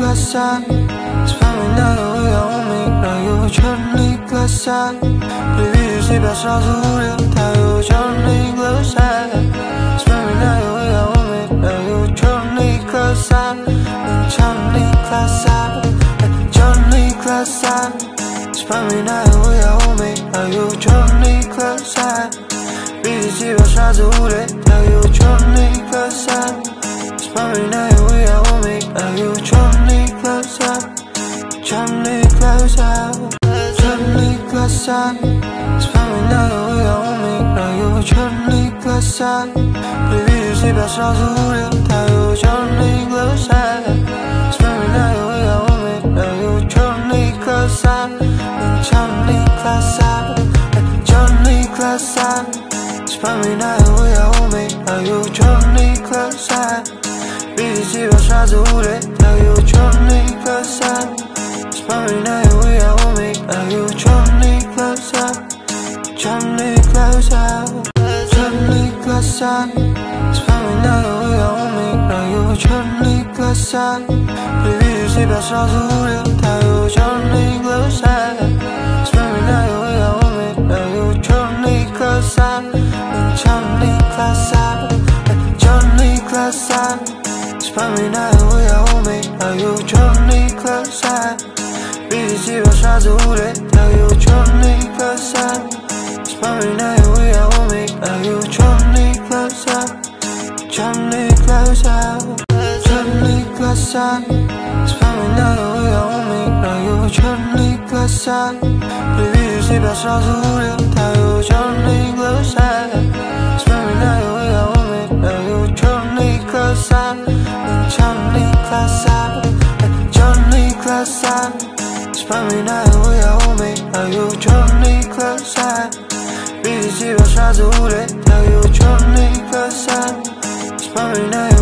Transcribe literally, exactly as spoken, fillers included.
глаза, вспоминаю я умираю, черные глаза. При виде тебя сразу улетаю, черные глаза. Вспоминаю я умираю, черные глаза, черные глаза, черные глаза. Вспоминаю я умираю, черные глаза. Видеть тебя сразу улетаю, черные глаза. Вспоминаю я умираю, черные глаза, черные глаза, черные глаза. Вспоминаю я умираю, черные глаза. При виде тебя сразу улетаю, черные глаза. Вспоминаю я умираю, черные глаза, черные глаза, черные глаза. Вспоминаю я умираю, черные глаза. Видеть тебя сразу улетаю, черные глаза. Вспоминаю я умираю, черные глаза, черные глаза, черные глаза. Вспоминаю я умираю, черные глаза. При виде тебя сразу улетаю, черные глаза. Вспоминаю я умираю, черные глаза, черные глаза, черные глаза. Вспоминаю я умираю, черные глаза. Видеть тебя сразу улетаю, черные глаза. Вспоминаю я умираю, черные глаза, черные глаза, черные глаза. Вспоминаю я умираю, черные глаза. При виде тебя сразу улетаю, черные глаза. Вспоминаю я умираю, черные глаза, черные глаза, черные глаза. Вспоминаю я умираю, черные глаза. Видеть тебя сразу улетаю, черные глаза. Вспоминаю